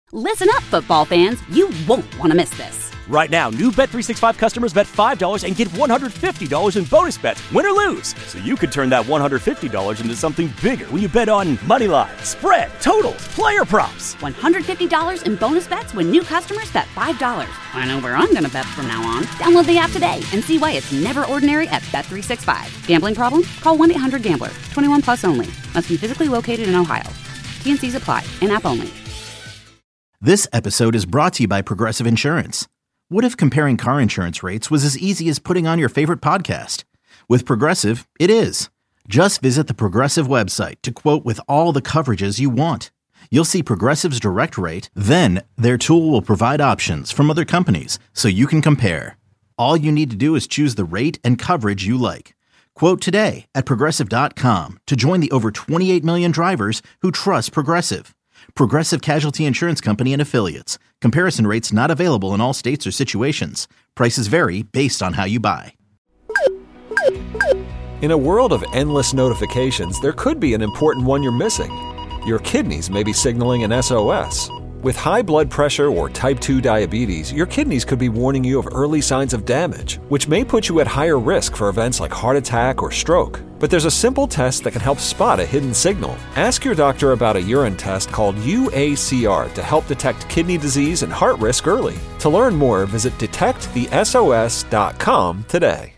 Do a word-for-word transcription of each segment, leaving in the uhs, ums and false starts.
Listen up, football fans. You won't want to miss this. Right now, new Bet three sixty-five customers bet five dollars and get one hundred fifty dollars in bonus bets, win or lose. So you could turn that one hundred fifty dollars into something bigger when you bet on money line, spread, totals, player props. one hundred fifty dollars in bonus bets when new customers bet five dollars. I know where I'm going to bet from now on. Download the app today and see why it's never ordinary at Bet three sixty-five. Gambling problem? Call one eight hundred gambler. twenty-one plus only. Must be physically located in Ohio. T and C's apply. In-app only. This episode is brought to you by Progressive Insurance. What if comparing car insurance rates was as easy as putting on your favorite podcast? With Progressive, it is. Just visit the Progressive website to quote with all the coverages you want. You'll see Progressive's direct rate, then their tool will provide options from other companies so you can compare. All you need to do is choose the rate and coverage you like. Quote today at Progressive dot com to join the over twenty-eight million drivers who trust Progressive. Progressive Casualty Insurance Company and Affiliates. Comparison rates not available in all states or situations. Prices vary based on how you buy. In a world of endless notifications, there could be an important one you're missing. Your kidneys may be signaling an S O S. With high blood pressure or type two diabetes, your kidneys could be warning you of early signs of damage, which may put you at higher risk for events like heart attack or stroke. But there's a simple test that can help spot a hidden signal. Ask your doctor about a urine test called U A C R to help detect kidney disease and heart risk early. To learn more, visit detect the S O S dot com today.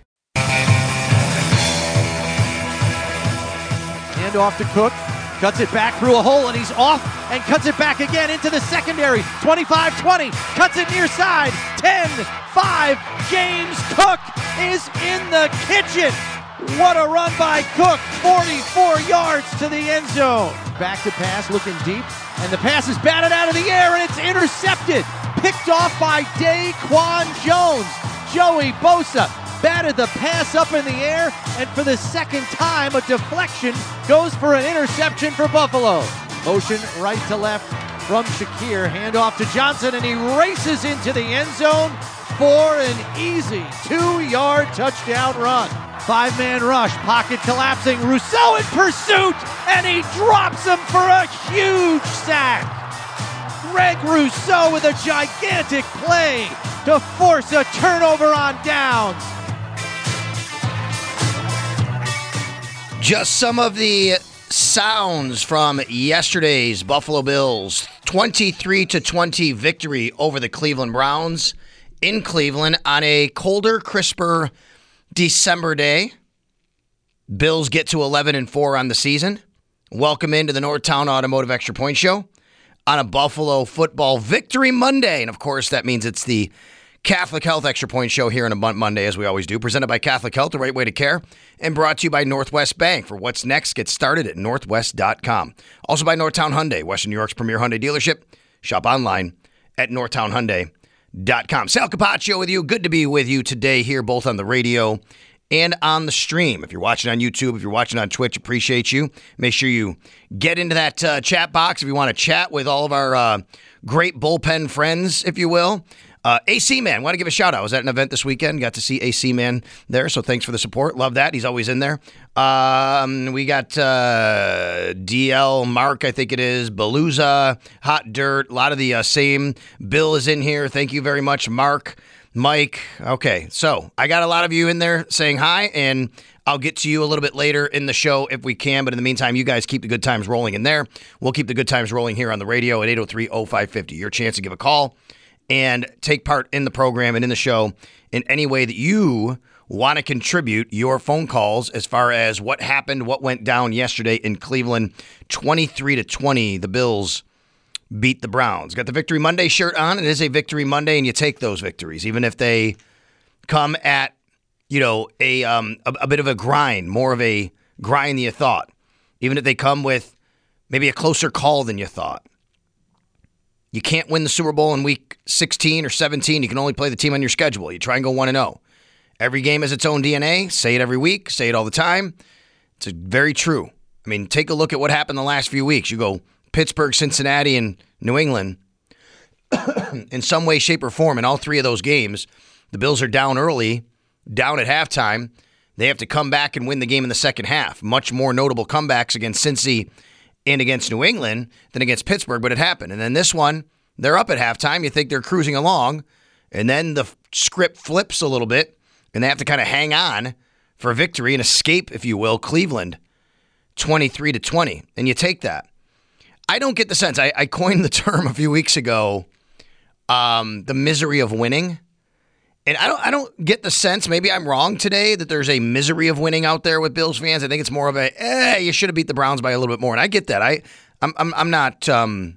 Hand off to Cook. Cuts it back through a hole, and he's off and cuts it back again into the secondary. twenty-five twenty, cuts it near side. ten five, James Cook is in the kitchen. What a run by Cook, forty-four yards to the end zone. Back to pass, looking deep, and the pass is batted out of the air, and it's intercepted. Picked off by Daquan Jones. Joey Bosa batted the pass up in the air, and for the second time, a deflection goes for an interception for Buffalo. Motion right to left from Shakir. Handoff to Johnson, and he races into the end zone for an easy two-yard touchdown run. Five-man rush, pocket collapsing. Rousseau in pursuit, and he drops him for a huge sack. Greg Rousseau with a gigantic play to force a turnover on downs. Just some of the sounds from yesterday's Buffalo Bills twenty-three to twenty victory over the Cleveland Browns in Cleveland on a colder, crisper December day. Bills get to eleven and four on the season. Welcome into the Northtown Automotive Extra Point Show on a Buffalo Football Victory Monday. And of course, that means it's the Catholic Health Extra Point Show here on a Monday, as we always do. Presented by Catholic Health, the right way to care. And brought to you by Northwest Bank. For what's next, get started at northwest dot com. Also by Northtown Hyundai, Western New York's premier Hyundai dealership. Shop online at northtown hyundai dot com. Sal Capaccio with you. Good to be with you today here, both on the radio and on the stream. If you're watching on YouTube, if you're watching on Twitch, appreciate you. Make sure you get into that uh, chat box if you want to chat with all of our uh, great bullpen friends, if you will. Uh, A C Man, want to give a shout out. I was at an event this weekend. Got to see A C Man there, so thanks for the support. Love that. He's always in there. Um, we got uh, D L, Mark, I think it is, Beluza, Hot Dirt. A lot of the uh, same. Bill is in here. Thank you very much, Mark, Mike. Okay, so I got a lot of you in there saying hi, and I'll get to you a little bit later in the show if we can. But in the meantime, you guys keep the good times rolling in there. We'll keep the good times rolling here on the radio at eight oh three oh five five oh. Your chance to give a call and take part in the program and in the show in any way that you want to contribute your phone calls as far as what happened, what went down yesterday in Cleveland. twenty-three to twenty, the Bills beat the Browns. Got the Victory Monday shirt on. It is a Victory Monday, and you take those victories, even if they come at, you know, a, um, a, a bit of a grind, more of a grind than you thought. Even if they come with maybe a closer call than you thought. You can't win the Super Bowl in week sixteen or seventeen. You can only play the team on your schedule. You try and go one and oh. Every game has its own D N A. Say it every week. Say it all the time. It's very true. I mean, take a look at what happened the last few weeks. You go Pittsburgh, Cincinnati, and New England. In some way, shape, or form, in all three of those games, the Bills are down early, down at halftime. They have to come back and win the game in the second half. Much more notable comebacks against Cincy and against New England than against Pittsburgh, but it happened. And then this one, They're up at halftime. You think they're cruising along, and then the script flips a little bit, and they have to kind of hang on for a victory and escape, if you will, Cleveland, twenty-three to twenty. And you take that. I don't get the sense. I, I coined the term a few weeks ago, um, the misery of winning. And I don't I don't get the sense, maybe I'm wrong today, that there's a misery of winning out there with Bills fans. I think it's more of a, eh, you should have beat the Browns by a little bit more. And I get that. I, I'm I'm, I'm not um,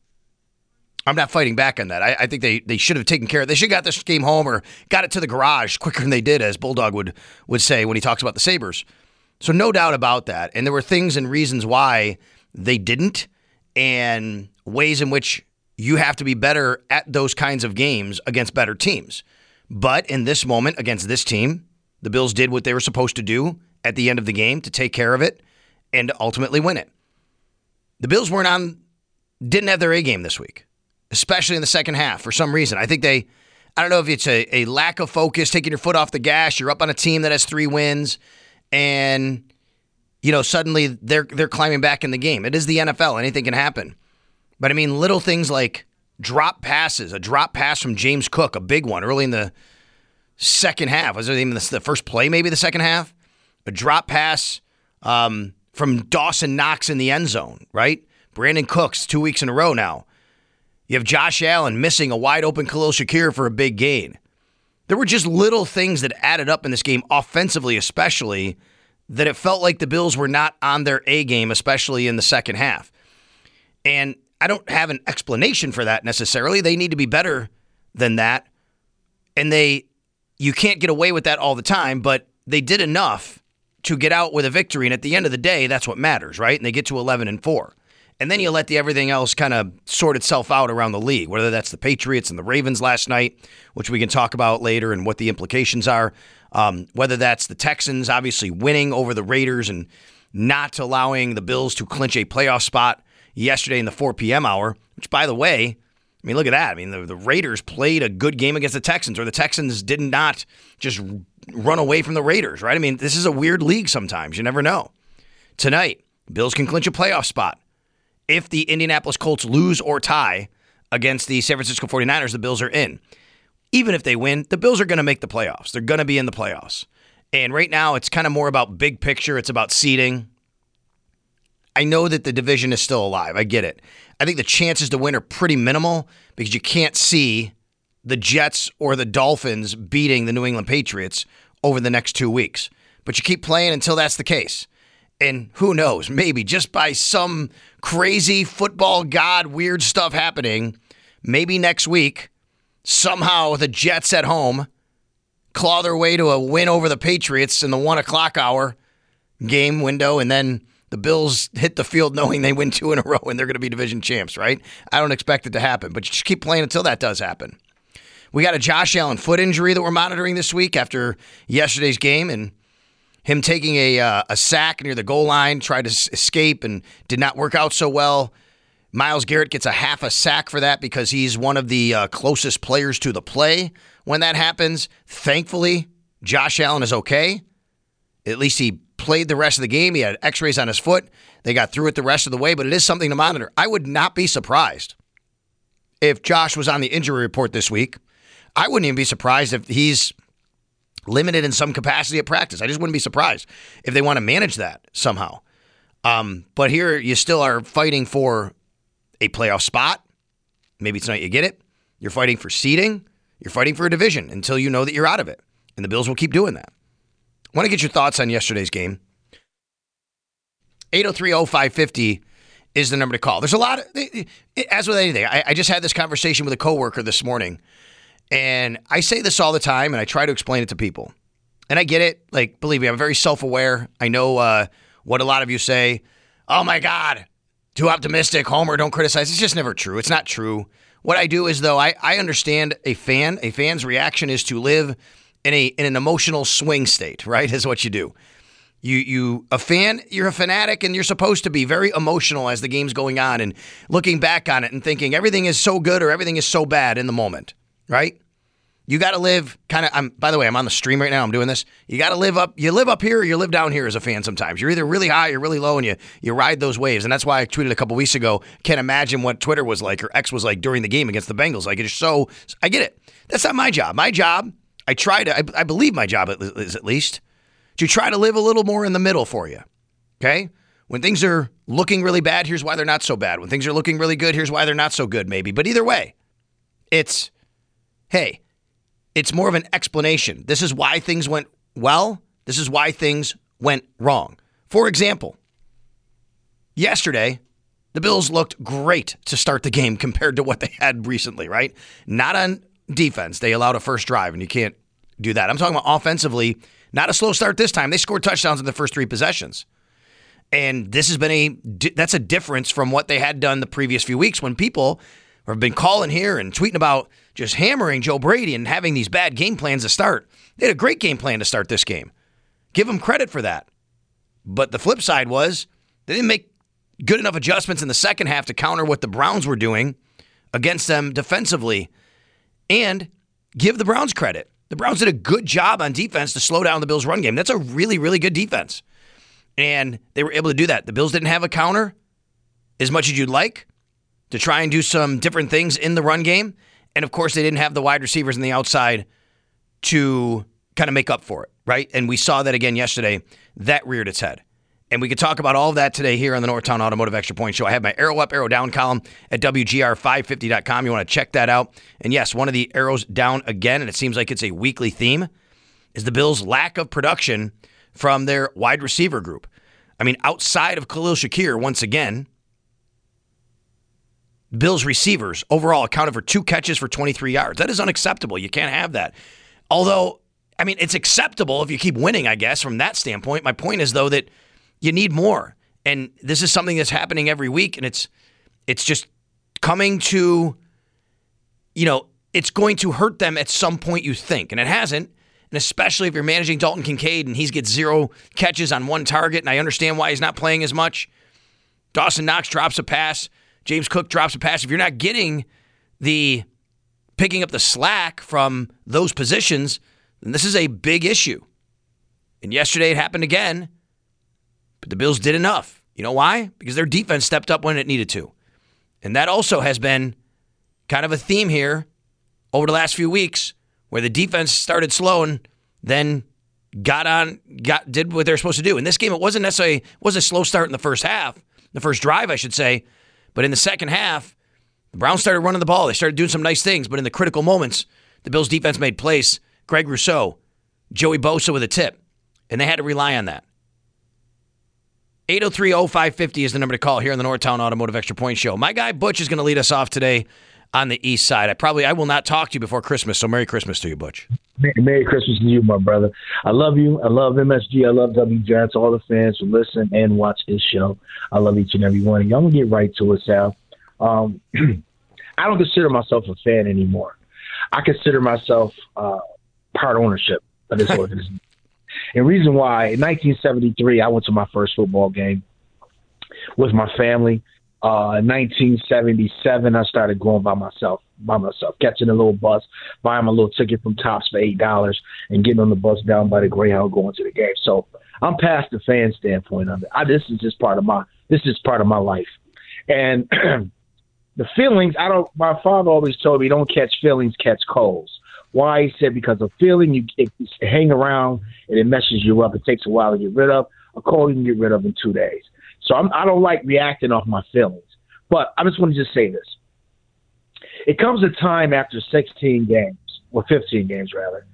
I'm not fighting back on that. I, I think they, they should have taken care of it. They should have got this game home or got it to the garage quicker than they did, as Bulldog would, would say when he talks about the Sabres. So no doubt about that. And there were things and reasons why they didn't, and ways in which you have to be better at those kinds of games against better teams. But in this moment, against this team, the Bills did what they were supposed to do at the end of the game to take care of it and ultimately win it. The Bills weren't on, didn't have their A game this week, especially in the second half for some reason. I think they, I don't know if it's a, a lack of focus, taking your foot off the gas. You're up on a team that has three wins, and you know suddenly they're they're climbing back in the game. It is the N F L; anything can happen. But I mean, little things like drop passes, a drop pass from James Cook, a big one early in the second half. Was it even the first play, maybe the second half? A drop pass um, from Dawson Knox in the end zone, right? Brandon Cooks, two weeks in a row now. You have Josh Allen missing a wide-open Khalil Shakir for a big gain. There were just little things that added up in this game, offensively especially, that it felt like the Bills were not on their A game, especially in the second half. And I don't have an explanation for that necessarily. They need to be better than that. And they, you can't get away with that all the time, but they did enough to get out with a victory. And at the end of the day, that's what matters, right? And they get to eleven and four. And then you let the everything else kind of sort itself out around the league, whether that's the Patriots and the Ravens last night, which we can talk about later and what the implications are. Um, whether that's the Texans obviously winning over the Raiders and not allowing the Bills to clinch a playoff spot yesterday in the four p.m. hour, which, by the way, I mean, look at that. I mean, the, the Raiders played a good game against the Texans, or the Texans did not just run away from the Raiders, right? I mean, this is a weird league sometimes. You never know. Tonight, Bills can clinch a playoff spot. If the Indianapolis Colts lose or tie against the San Francisco forty-niners, the Bills are in. Even if they win, the Bills are going to make the playoffs. They're going to be in the playoffs. And right now, it's kind of more about big picture. It's about seeding. I know that the division is still alive. I get it. I think the chances to win are pretty minimal because you can't see the Jets or the Dolphins beating the New England Patriots over the next two weeks. But you keep playing until that's the case. And who knows, maybe just by some crazy football god weird stuff happening, maybe next week, somehow the Jets at home claw their way to a win over the Patriots in the one o'clock hour game window, and then the Bills hit the field knowing they win two in a row and they're going to be division champs, right? I don't expect it to happen, but you just keep playing until that does happen. We got a Josh Allen foot injury that we're monitoring this week after yesterday's game, and him taking a uh, a sack near the goal line, tried to s- escape and did not work out so well. Myles Garrett gets a half a sack for that because he's one of the uh, closest players to the play when that happens. Thankfully, Josh Allen is okay. At least he played the rest of the game. He had x-rays on his foot. They got through it the rest of the way, but it is something to monitor. I would not be surprised if Josh was on the injury report this week. I wouldn't even be surprised if he's limited in some capacity at practice. I just wouldn't be surprised if they want to manage that somehow. Um, but here you still are fighting for a playoff spot. Maybe tonight you get it. You're fighting for seeding. You're fighting for a division until you know that you're out of it. And the Bills will keep doing that. I want to get your thoughts on yesterday's game. eight oh three oh five fifty is the number to call. There's a lot of, as with anything, I, I just had this conversation with a coworker this morning. And I say this all the time, and I try to explain it to people. And I get it. Like, believe me, I'm very self-aware. I know uh, what a lot of you say. Oh, my God, too optimistic. Homer, don't criticize. It's just never true. It's not true. What I do is, though, I, I understand a fan. A fan's reaction is to live in a in an emotional swing state, right, is what you do. You, you, a fan, you're a fanatic, and you're supposed to be very emotional as the game's going on and looking back on it and thinking everything is so good or everything is so bad in the moment. Right? You got to live kind of, I'm, by the way, I'm on the stream right now. I'm doing this. You got to live up, you live up here or you live down here as a fan sometimes. You're either really high or really low, and you, you ride those waves. And that's why I tweeted a couple weeks ago, can't imagine what Twitter was like or X was like during the game against the Bengals. Like, it's so, I get it. That's not my job. My job, I try to, I, I believe my job is at least, to try to live a little more in the middle for you. Okay? When things are looking really bad, here's why they're not so bad. When things are looking really good, here's why they're not so good, maybe. But either way, it's, hey, it's more of an explanation. This is why things went well. This is why things went wrong. For example, yesterday, the Bills looked great to start the game compared to what they had recently, right? Not on defense. They allowed a first drive, and you can't do that. I'm talking about offensively, not a slow start this time. They scored touchdowns in the first three possessions. And this has been a, that's a difference from what they had done the previous few weeks when people have been calling here and tweeting about just hammering Joe Brady and having these bad game plans to start. They had a great game plan to start this game. Give them credit for that. But the flip side was they didn't make good enough adjustments in the second half to counter what the Browns were doing against them defensively. And give the Browns credit. The Browns did a good job on defense to slow down the Bills' run game. That's a really, really good defense. And they were able to do that. The Bills didn't have a counter as much as you'd like to try and do some different things in the run game. And, of course, they didn't have the wide receivers on the outside to kind of make up for it, right? And we saw that again yesterday. That reared its head. And we could talk about all of that today here on the Northtown Automotive Extra Point Show. I have my arrow up, arrow down column at W G R five fifty dot com. You want to check that out. And, yes, one of the arrows down again, and it seems like it's a weekly theme, is the Bills' lack of production from their wide receiver group. I mean, outside of Khalil Shakir, once again, Bills receivers overall accounted for two catches for twenty-three yards. That is unacceptable. You can't have that. Although, I mean, it's acceptable if you keep winning, I guess, from that standpoint. My point is, though, that you need more. And this is something that's happening every week, and it's it's just coming to, you know, it's going to hurt them at some point, you think. And it hasn't. And especially if you're managing Dalton Kincaid and he gets zero catches on one target, and I understand why he's not playing as much. Dawson Knox drops a pass. James Cook drops a pass. If you're not getting the picking up the slack from those positions, then this is a big issue. And yesterday it happened again, but the Bills did enough. You know why? Because their defense stepped up when it needed to. And that also has been kind of a theme here over the last few weeks, where the defense started slow and then got on, got did what they're supposed to do. In this game, it wasn't necessarily it was a slow start in the first half, the first drive, I should say. But in the second half, the Browns started running the ball. They started doing some nice things. But in the critical moments, the Bills' defense made plays. Greg Rousseau, Joey Bosa with a tip. And they had to rely on that. eight oh three oh five fifty is the number to call here on the Northtown Automotive Extra Point Show. My guy Butch is going to lead us off today on the east side. I probably I will not talk to you before Christmas, so Merry Christmas to you, Butch. Merry Christmas to you, my brother. I love you. I love M S G. I love W G R. To all the fans who listen and watch this show, I love each and every one of you. I'm going to get right to it, Sal. Um, I don't consider myself a fan anymore. I consider myself uh, part ownership of this organization. And reason why, in nineteen seventy-three, I went to my first football game with my family. Uh, in nineteen seventy-seven, I started going by myself, by myself, catching a little bus, buying my little ticket from Tops for eight dollars, and getting on the bus down by the Greyhound going to the game. So I'm past the fan standpoint of it. I, this is just part of my, this is part of my life. And the feelings, I don't, my father always told me, don't catch feelings, catch colds. Why? He said, because a feeling, you it, it hang around and it messes you up. It takes a while to get rid of. A cold you can get rid of in two days. So I'm, I don't like reacting off my feelings. But I just want to just say this. It comes a time after sixteen games, or fifteen games rather,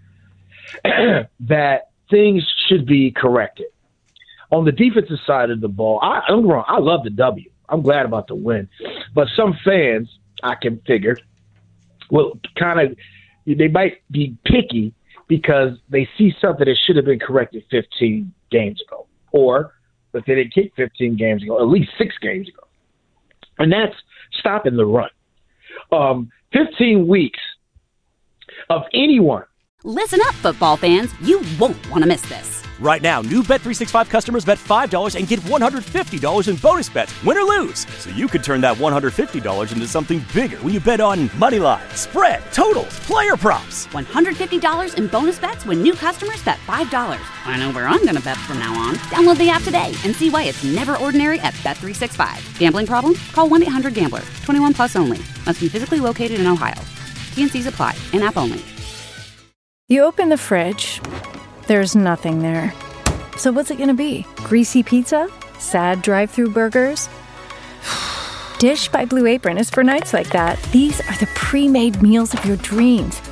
that things should be corrected. On the defensive side of the ball, I, I'm wrong. I love the W. I'm glad about the win. But some fans, I can figure, will kind of, they might be picky because they see something that should have been corrected fifteen games ago. Or if they didn't kick fifteen games ago, at least six games ago. And that's stopping the run. Um, fifteen weeks of anyone. Listen up, football fans. You won't want to miss this. Right now, new Bet three sixty-five customers bet five dollars and get one hundred fifty dollars in bonus bets, win or lose. So you could turn that one hundred fifty dollars into something bigger when you bet on money line, spread, totals, player props. one hundred fifty dollars in bonus bets when new customers bet five dollars. I know where I'm going to bet from now on. Download the app today and see why it's never ordinary at Bet three sixty-five. Gambling problem? Call one eight hundred gambler. twenty-one plus only. Must be physically located in Ohio. T N Cs apply. In-app only. You open the fridge. There's nothing there. So what's it going to be? Greasy pizza? Sad drive-thru burgers? Dish by Blue Apron is for nights like that. These are the pre-made meals of your dreams.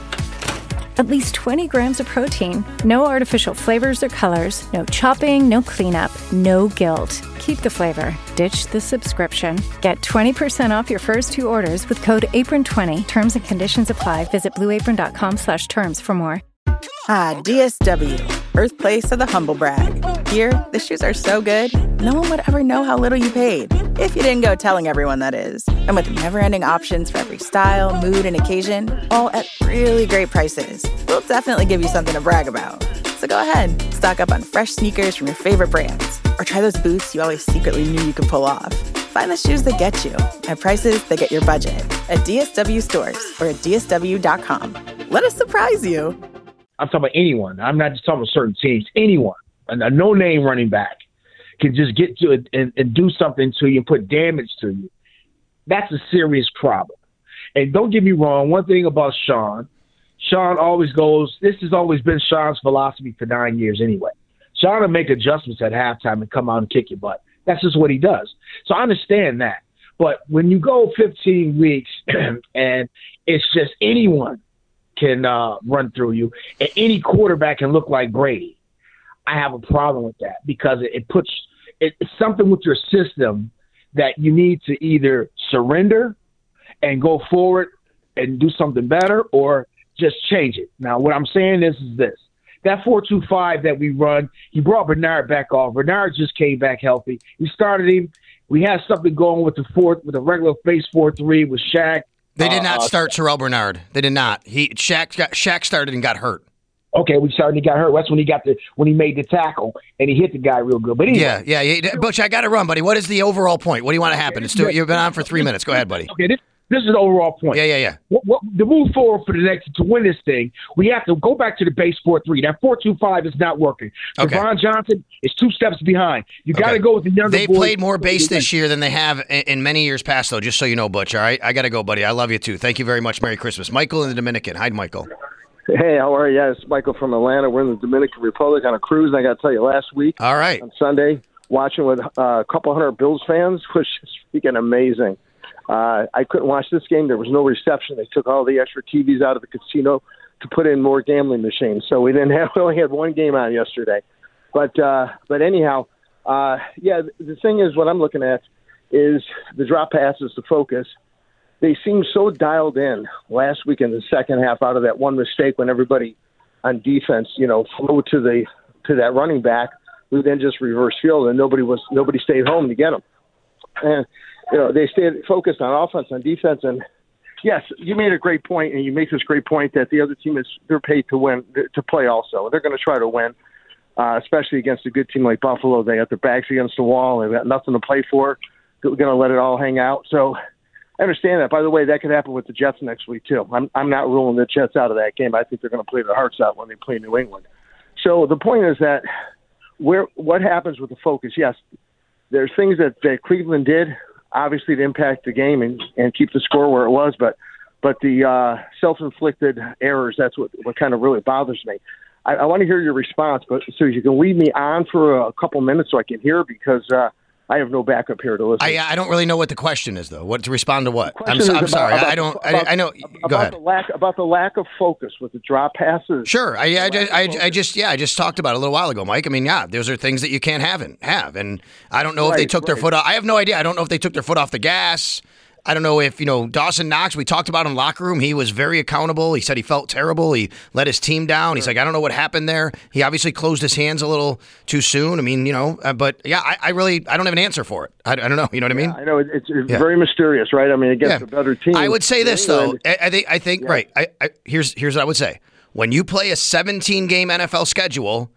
At least twenty grams of protein, no artificial flavors or colors, no chopping, no cleanup, no guilt. Keep the flavor. Ditch the subscription. Get twenty percent off your first two orders with code apron twenty. Terms and conditions apply. Visit blueapron.com slash terms for more. Ah, D S W, birthplace of the humble brag. Here, the shoes are so good, no one would ever know how little you paid. If you didn't go telling everyone, that is. And with never-ending options for every style, mood, and occasion, all at really great prices, we'll definitely give you something to brag about. So go ahead, stock up on fresh sneakers from your favorite brands, or try those boots you always secretly knew you could pull off. Find the shoes that get you at prices that get your budget at D S W stores or at D S W dot com. Let us surprise you. I'm talking about anyone. I'm not just talking about certain teams. Anyone, a, a no-name running back can just get to it and, and do something to you and put damage to you. That's a serious problem. And don't get me wrong, one thing about Sean, Sean always goes, this has always been Sean's philosophy for nine years anyway. Sean will make adjustments at halftime and come out and kick your butt. That's just what he does. So I understand that. But when you go fifteen weeks and it's just anyone can uh, run through you, and any quarterback can look like Brady, I have a problem with that because it, it puts it, it's something with your system that you need to either surrender and go forward and do something better or just change it. Now, what I'm saying is, is this. That four two five that we run, he brought Bernard back off. Bernard just came back healthy. We started him. We had something going with the fourth, with a regular base four three with Shaq. They did not uh, start Terrell Bernard. They did not. He Shaq got Shaq started and got hurt. Okay, we started. He got hurt. That's when he got the when he made the tackle and he hit the guy real good. But anyway, yeah, yeah, yeah. Butch, I got to run, buddy. What is the overall point? What do you want to happen? It's too, you've been on for three minutes. Go ahead, buddy. Okay, this, this is the overall point. Yeah, yeah, yeah. What, what, to move forward for the next to win this thing, we have to go back to the base four three. That four two five is not working. Okay. Devon Johnson is two steps behind. You got to Okay. go with the younger. They boys. played more base this year than they have in, in many years past, though, just so you know, Butch. All right? I got to go, buddy. I love you, too. Thank you very much. Merry Christmas. Michael in the Dominican. Hi, Michael. Hey, how are you? Yeah, it's Michael from Atlanta. We're in the Dominican Republic on a cruise. And I got to tell you, last week All right. on Sunday, watching with uh, a couple hundred Bills fans was just freaking amazing. Uh, I couldn't watch this game. There was no reception. They took all the extra T Vs out of the casino to put in more gambling machines. So we didn't have. We only had one game on yesterday. But uh, but anyhow, uh, yeah. The thing is, what I'm looking at is the drop passes, the focus. They seemed so dialed in last week in the second half out of that one mistake when everybody on defense, you know, flew to the to that running back who then just reverse field and nobody was nobody stayed home to get him. And you know, they stayed focused on offense, on defense, and yes, you made a great point, and you make this great point that the other team is they're paid to win, to play also. They're going to try to win, uh, especially against a good team like Buffalo. They got their backs against the wall. They've got nothing to play for. They're going to let it all hang out. So I understand that. By the way, that could happen with the Jets next week too. I'm I'm not ruling the Jets out of that game. I think they're going to play their hearts out when they play New England. So the point is that where what happens with the focus? Yes, there's things that, that Cleveland did, obviously, to impact the game and, and keep the score where it was, but but the uh, self-inflicted errors, that's what, what kind of really bothers me. I, I want to hear your response, but so you can leave me on for a couple minutes so I can hear, because uh, I have no backup here to listen. I, I don't really know what the question is, though. What to respond to what? I'm, is so, I'm about- sorry. about- I don't. about- I, I know. about Go ahead. The lack, about the lack of focus with the drop passes. Sure. I, I, The lack I, of I, focus. just yeah. I just talked about it a little while ago, Mike. I mean, yeah, those are things that you can't have and have, and I don't know if they Right, took their right. foot off. I have no idea. I don't know if they took their foot off the gas. I don't know if, you know, Dawson Knox, we talked about him in the locker room. He was very accountable. He said he felt terrible. He let his team down. He's like, I don't know what happened there. He obviously closed his hands a little too soon. I mean, you know, uh, but yeah, I, I really, I don't have an answer for it. I, I don't know. You know what I mean? I know it- it's, it's Yeah. very mysterious, right? I mean, against Yeah. a better team. I would say this, New though. England- I, I think, I think, right. I, I, here's, here's what I would say. When you play a seventeen game N F L schedule,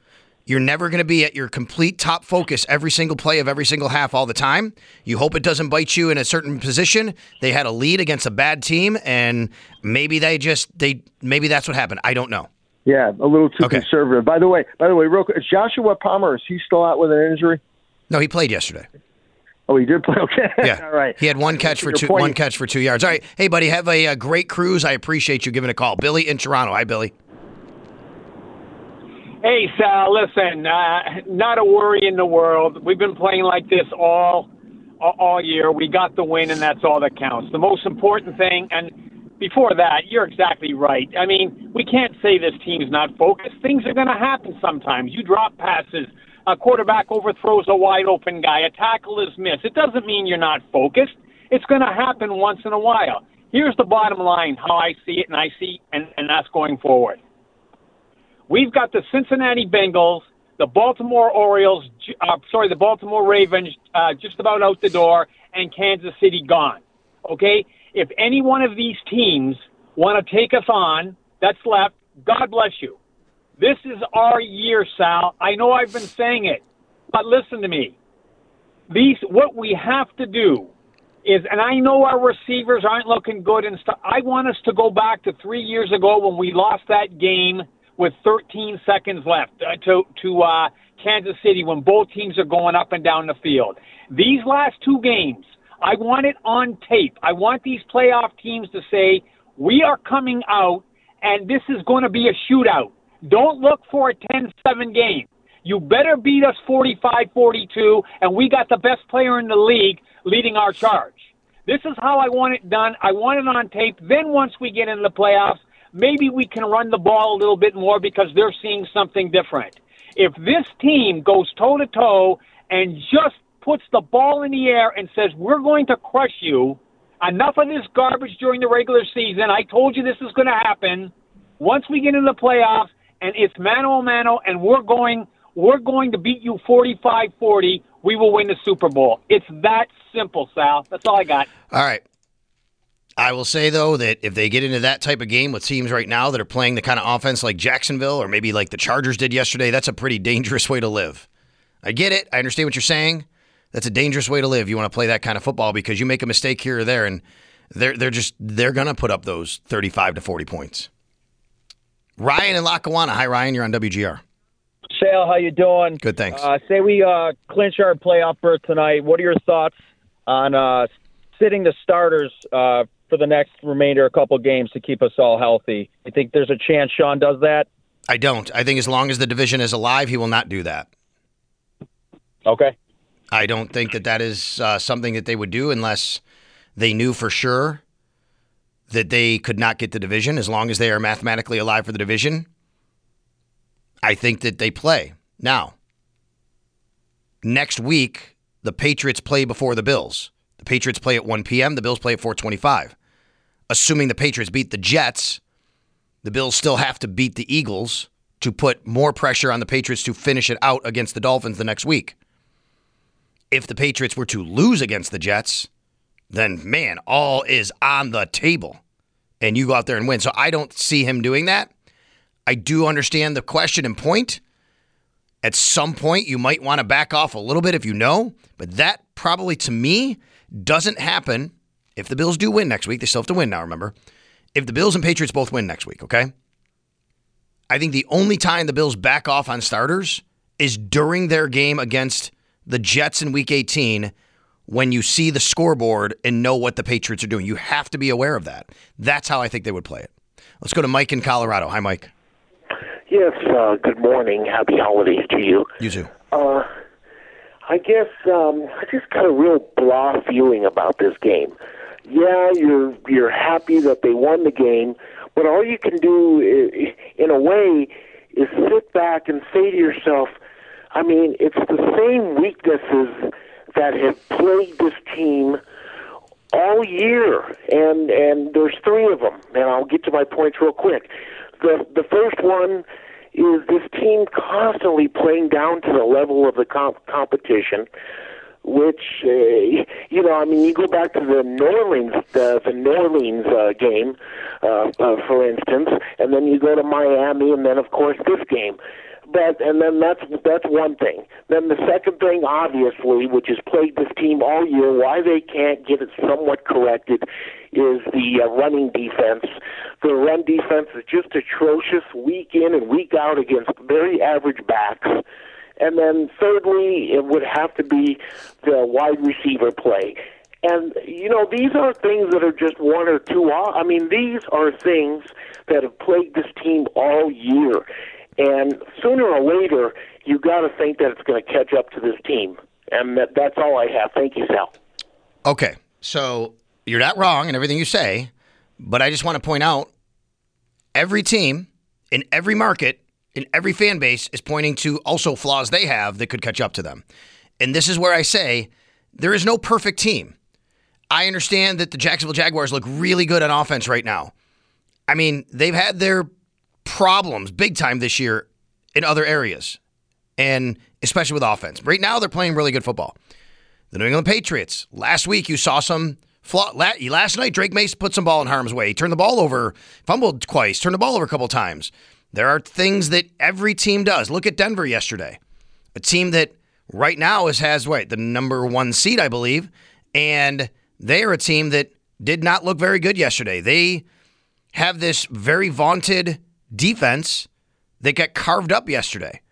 You're never going to be at your complete top focus every single play of every single half all the time. You hope it doesn't bite you in a certain position. They had a lead against a bad team, and maybe they just they maybe that's what happened. I don't know. Yeah, a little too Okay. conservative. By the way, by the way, real quick, is Joshua Palmer, is he still out with an injury? No, he played yesterday. Oh, he did play. Okay, Yeah, all right. He had one catch for two, one catch for two yards. All right, hey buddy, have a, a great cruise. I appreciate you giving a call, Billy in Toronto. Hi, Billy. Hey, Sal, listen, uh, not a worry in the world. We've been playing like this all all year. We got the win, and that's all that counts. The most important thing, and before that, you're exactly right. I mean, we can't say this team's not focused. Things are going to happen sometimes. You drop passes. A quarterback overthrows a wide-open guy. A tackle is missed. It doesn't mean you're not focused. It's going to happen once in a while. Here's the bottom line, how I see it, and I see, and, and that's going forward. We've got the Cincinnati Bengals, the Baltimore Orioles, uh, sorry, the Baltimore Ravens uh, just about out the door, and Kansas City gone. Okay? If any one of these teams want to take us on, that's left, God bless you. This is our year, Sal. I know I've been saying it, but listen to me. These, what we have to do is, and I know our receivers aren't looking good and stuff. I want us to go back to three years ago when we lost that game with thirteen seconds left uh, to to uh, Kansas City when both teams are going up and down the field. These last two games, I want it on tape. I want these playoff teams to say, we are coming out, and this is going to be a shootout. Don't look for a ten seven game. You better beat us forty-five forty-two, and we got the best player in the league leading our charge. This is how I want it done. I want it on tape. Then once we get into the playoffs, maybe we can run the ball a little bit more because they're seeing something different. If this team goes toe-to-toe and just puts the ball in the air and says, we're going to crush you, enough of this garbage during the regular season, I told you this is going to happen. Once we get into the playoffs and it's mano-a-mano and we're going we're going to beat you forty-five forty, we will win the Super Bowl. It's that simple, Sal. That's all I got. All right. I will say, though, that if they get into that type of game with teams right now that are playing the kind of offense like Jacksonville or maybe like the Chargers did yesterday, that's a pretty dangerous way to live. I get it. I understand what you're saying. That's a dangerous way to live. You want to play that kind of football because you make a mistake here or there, and they're they're just they're going to put up those thirty-five to forty points. Ryan in Lackawanna. Hi, Ryan. You're on W G R. Sal, how you doing? Good, thanks. Uh, say we uh, clinch our playoff berth tonight. What are your thoughts on uh, sitting the starters uh, for the next remainder, a couple games to keep us all healthy? You think there's a chance Sean does that? I don't. I think as long as the division is alive, he will not do that. Okay. I don't think that that is uh, something that they would do unless they knew for sure that they could not get the division. As long as they are mathematically alive for the division, I think that they play. Now, next week, the Patriots play before the Bills. The Patriots play at one p.m., the Bills play at four twenty-five. Assuming the Patriots beat the Jets, the Bills still have to beat the Eagles to put more pressure on the Patriots to finish it out against the Dolphins the next week. If the Patriots were to lose against the Jets, then, man, all is on the table, and you go out there and win. So I don't see him doing that. I do understand the question and point. At some point, you might want to back off a little bit if you know, but that probably, to me, doesn't happen if the Bills do win next week. They still have to win now, remember. If the Bills and Patriots both win next week, okay? I think the only time the Bills back off on starters is during their game against the Jets in Week eighteen when you see the scoreboard and know what the Patriots are doing. You have to be aware of that. That's how I think they would play it. Let's go to Mike in Colorado. Hi, Mike. Yes, uh, good morning. Happy holidays to you. You too. Uh, I guess um, I just got a real blah feeling about this game. Yeah, you're you're happy that they won the game, but all you can do, is, in a way, is sit back and say to yourself, I mean, it's the same weaknesses that have plagued this team all year, and and there's three of them, and I'll get to my points real quick. The the first one is this team constantly playing down to the level of the comp- competition, which, uh, you know, I mean, you go back to the New Orleans, the, the New Orleans uh, game, uh, uh, for instance, and then you go to Miami, and then, of course, this game. But and then that's that's one thing. Then the second thing, obviously, which has plagued this team all year, why they can't get it somewhat corrected, is the uh, running defense. The run defense is just atrocious week in and week out against very average backs. And then thirdly, it would have to be the wide receiver play. And, you know, these aren't things that are just one or two off. I mean, these are things that have plagued this team all year. And sooner or later, you got to think that it's going to catch up to this team. And that, that's all I have. Thank you, Sal. Okay, so you're not wrong in everything you say, but I just want to point out every team in every market, in every fan base is pointing to also flaws they have that could catch up to them. And this is where I say there is no perfect team. I understand that the Jacksonville Jaguars look really good on offense right now. I mean, they've had their problems big time this year in other areas, and especially with offense. Right now, they're playing really good football. The New England Patriots, last week you saw some flaw. Last night, Drake Mace put some ball in harm's way. He turned the ball over, fumbled twice, turned the ball over a couple times. There are things that every team does. Look at Denver yesterday, a team that right now is, has what, the number one seed, I believe, and they are a team that did not look very good yesterday. They have this very vaunted defense that got carved up yesterday.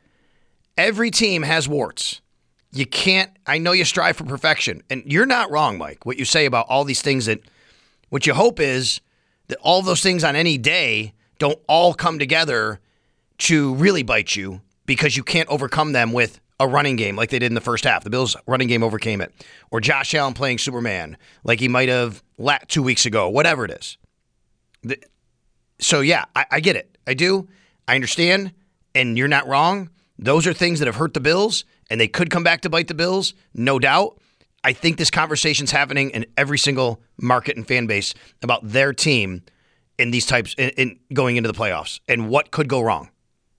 Every team has warts. You can't, I know you strive for perfection, and you're not wrong, Mike, what you say about all these things that, what you hope is that all those things on any day don't all come together to really bite you because you can't overcome them with a running game like they did in the first half. The Bills' running game overcame it. Or Josh Allen playing Superman like he might have two weeks ago, whatever it is. The, so, yeah, I, I get it. I do. I understand, and you're not wrong. Those are things that have hurt the Bills, and they could come back to bite the Bills, no doubt. I think this conversation's happening in every single market and fan base about their team in these types, in, in going into the playoffs, and what could go wrong.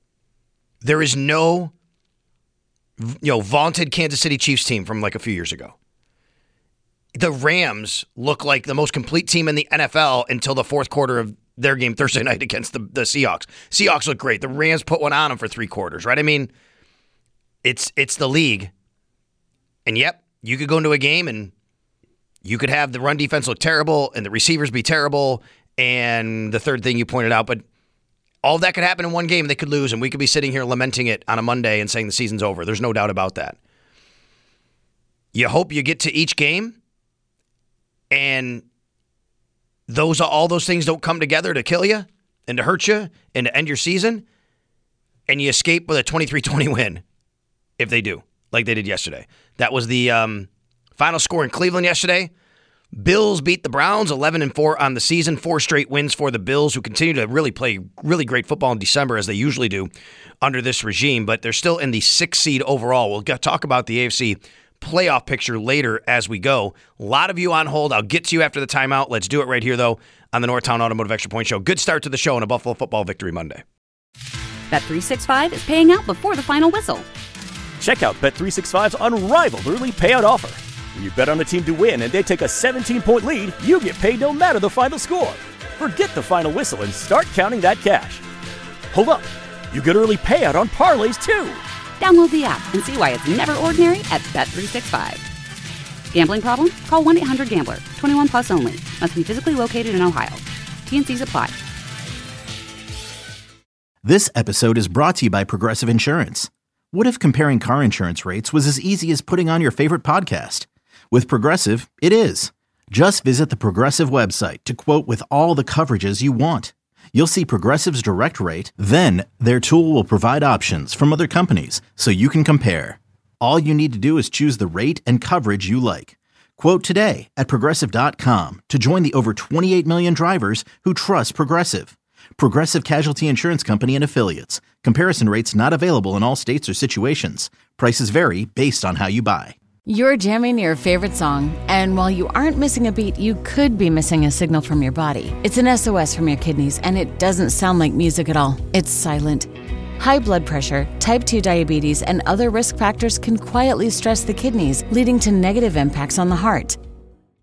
There is no, you know, vaunted Kansas City Chiefs team from like a few years ago. The Rams look like the most complete team in the N F L until the fourth quarter of their game Thursday night against the, the Seahawks. Seahawks look great. The Rams put one on them for three quarters, right? I mean, it's it's the league. And yep, you could go into a game and you could have the run defense look terrible and the receivers be terrible and the third thing you pointed out, but all of that could happen in one game. They could lose, and we could be sitting here lamenting it on a Monday and saying the season's over. There's no doubt about that. You hope you get to each game, and those all those things don't come together to kill you and to hurt you and to end your season, and you escape with a twenty-three twenty win if they do, like they did yesterday. That was the um, final score in Cleveland yesterday. Bills beat the Browns eleven and four on the season, four straight wins for the Bills, who continue to really play really great football in December, as they usually do under this regime, but they're still in the sixth seed overall. We'll talk about the A F C playoff picture later as we go. A lot of you on hold. I'll get to you after the timeout. Let's do it right here, though, on the Northtown Automotive Extra Point Show. Good start to the show on a Buffalo Football Victory Monday. Bet three sixty-five is paying out before the final whistle. Check out Bet three sixty-five's unrivaled early payout offer. When you bet on a team to win and they take a seventeen-point lead, you get paid no matter the final score. Forget the final whistle and start counting that cash. Hold up. You get early payout on parlays, too. Download the app and see why it's never ordinary at Bet three sixty-five. Gambling problem? Call one eight hundred gambler. twenty-one plus only. Must be physically located in Ohio. T and C's apply. This episode is brought to you by Progressive Insurance. What if comparing car insurance rates was as easy as putting on your favorite podcast? With Progressive, it is. Just visit the Progressive website to quote with all the coverages you want. You'll see Progressive's direct rate, then their tool will provide options from other companies so you can compare. All you need to do is choose the rate and coverage you like. Quote today at Progressive dot com to join the over twenty-eight million drivers who trust Progressive. Progressive Casualty Insurance Company and Affiliates. Comparison rates not available in all states or situations. Prices vary based on how you buy. You're jamming your favorite song, and while you aren't missing a beat, you could be missing a signal from your body. It's an S O S from your kidneys, and it doesn't sound like music at all. It's silent. High blood pressure, type two diabetes, and other risk factors can quietly stress the kidneys, leading to negative impacts on the heart.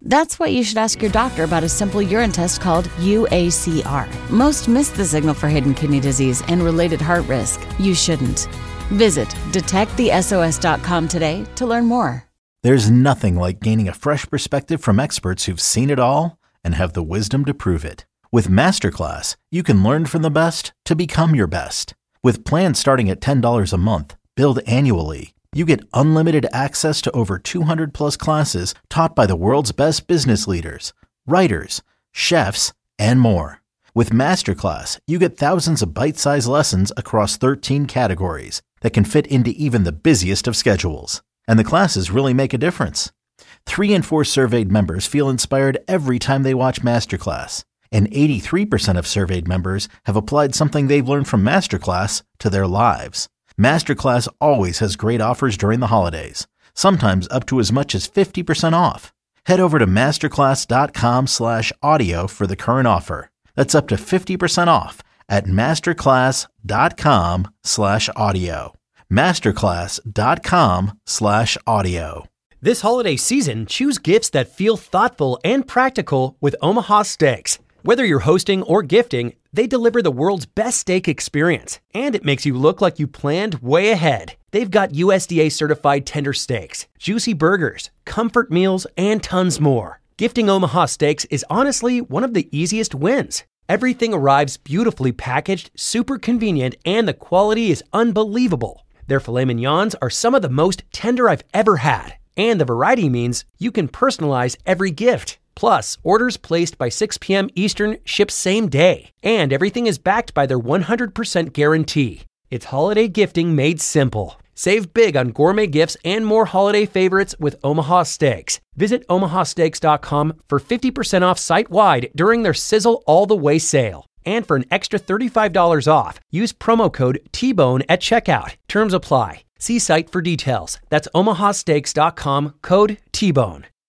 That's why you should ask your doctor about a simple urine test called U A C R. Most miss the signal for hidden kidney disease and related heart risk. You shouldn't. Visit detect the S O S dot com today to learn more. There's nothing like gaining a fresh perspective from experts who've seen it all and have the wisdom to prove it. With Masterclass, you can learn from the best to become your best. With plans starting at ten dollars a month, billed annually, you get unlimited access to over two hundred plus classes taught by the world's best business leaders, writers, chefs, and more. With Masterclass, you get thousands of bite-sized lessons across thirteen categories that can fit into even the busiest of schedules. And the classes really make a difference. Three in four surveyed members feel inspired every time they watch Masterclass. And eighty-three percent of surveyed members have applied something they've learned from Masterclass to their lives. Masterclass always has great offers during the holidays, sometimes up to as much as fifty percent off. Head over to masterclass.com slash audio for the current offer. That's up to fifty percent off at masterclass.com slash audio. masterclass.com slash audio. This holiday season, choose gifts that feel thoughtful and practical with Omaha Steaks. Whether you're hosting or gifting, they deliver the world's best steak experience, and it makes you look like you planned way ahead. They've got U S D A certified tender steaks, juicy burgers, comfort meals, and tons more. Gifting Omaha Steaks is honestly one of the easiest wins. Everything arrives beautifully packaged, super convenient, and the quality is unbelievable. Their filet mignons are some of the most tender I've ever had, and the variety means you can personalize every gift. Plus, orders placed by six p.m. Eastern ship same day, and everything is backed by their one hundred percent guarantee. It's holiday gifting made simple. Save big on gourmet gifts and more holiday favorites with Omaha Steaks. Visit omaha steaks dot com for fifty percent off site-wide during their Sizzle All the Way sale. And for an extra thirty-five dollars off, use promo code T bone at checkout. Terms apply. See site for details. That's omaha steaks dot com, code T bone.